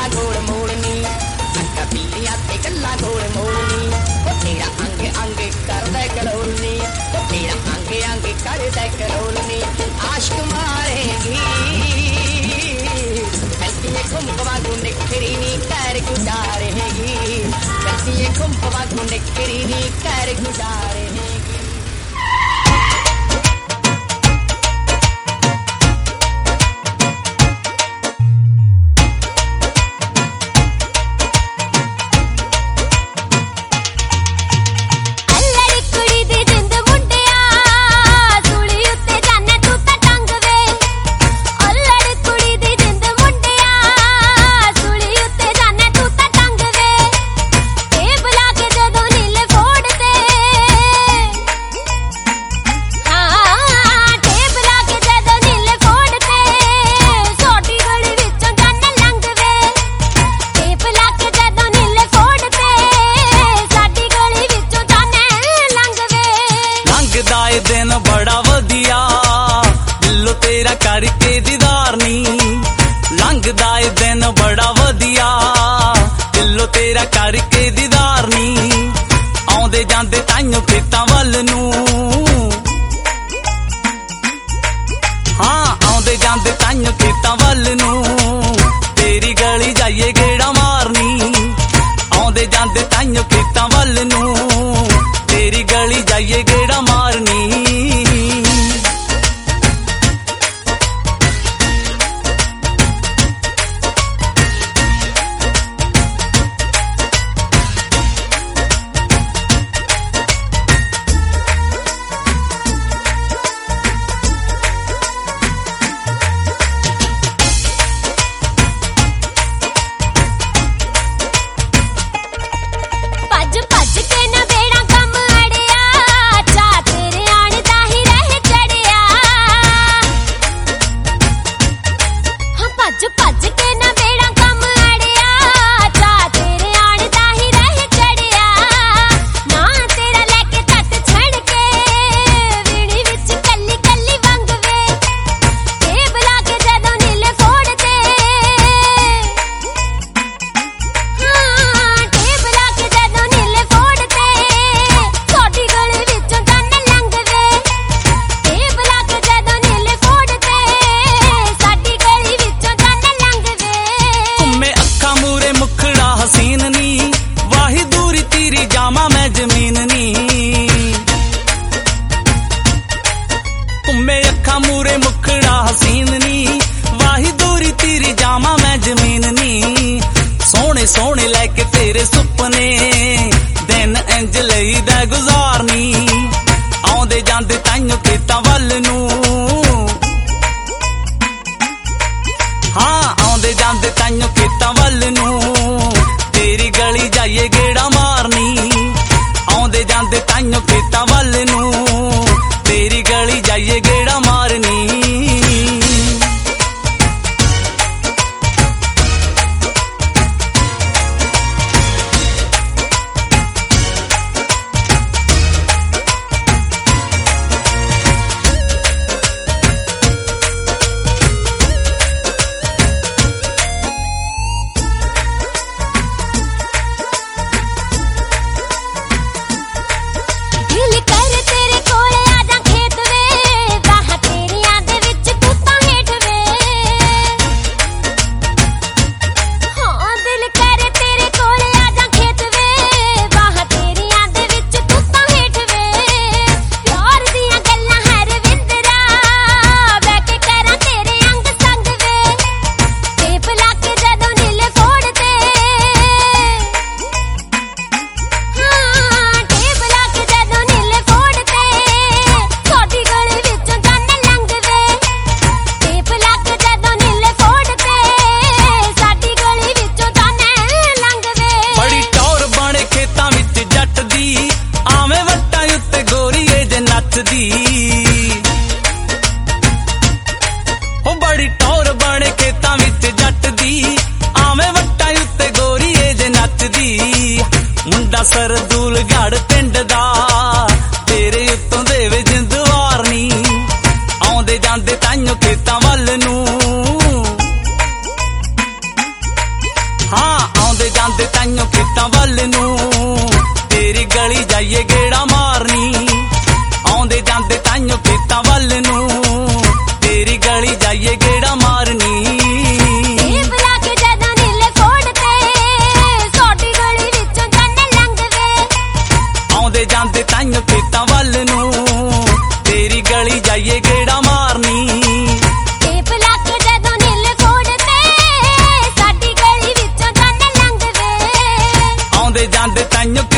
गोल मोड़नी अंका पीलिया ते गल्ला गोल मोड़नी ओ तेरा अंग अंग कर दे करोलनी ओ तेरा अंग अंग कर दे करोलनी आशिक मारेगी कल्पिए खुम्पवा गुंडे खरीनी कर गुजारेगी कल्पिए खुम्पवा गुंडे खरीनी कर गुजारेगी दिन बड़ा वधिया दिलों तेरा करके दीदार नी लंघदा ए दिन बड़ा वधिया दिलों तेरा करके दीदार नी आउंदे जांदे ताइयों खेतां वल नूं हाँ आउंदे जांदे ताइयों खेतां वल नूं तेरी गली जाइए गेड़ा मारनी आउंदे जांदे ताइयों खेतां वल नूं तेरी गली जाइए गेड़ा मारनी मूरे मुखड़ा हसीन नी वाही दूरी तीरी जामा मैं जमीन नी सोने सोने लैके तेरे सुपने दिन इंज लई दा गुजारनी आउंदे जांदे ताइयों खेतां वल नूं हाँ आउंदे जांदे ताइयों खेतां वल नूं तेरी गली जाइए गेड़ा मारनी आउंदे जांदे ताइयों खेतां वल नूं तेरी गली जाइए गेड़ा मारनी ਜਾਂਦੇ ਤਾਈਓ ਖੇਤਾਂ ਵੱਲ ਨੂੰ ਤੇਰੀ ਗਲੀ ਜਾਈਏ ਗੇੜਾ ਮਾਰਨੀ ਜਾਂਦੇ ਤਾਈਓ ਖੇਤਾਂ ਵੱਲ ਨੂੰ ਤੇਰੀ ਗਲੀ ਜਾਈਏ ਗੇੜਾ ਮਾਰਨੀ ਟੇਪ ਲਾ ਕੇ ਜਦੋਂ ਨੀਲ ਕੋੜ ਤੇ ਸਾਡੀ ਗਲੀ ਵਿੱਚੋਂ ਜਾਣੇ ਲੰਘਦੇ ਆਉਂਦੇ ਜਾਂਦੇ ਤਾਈਓ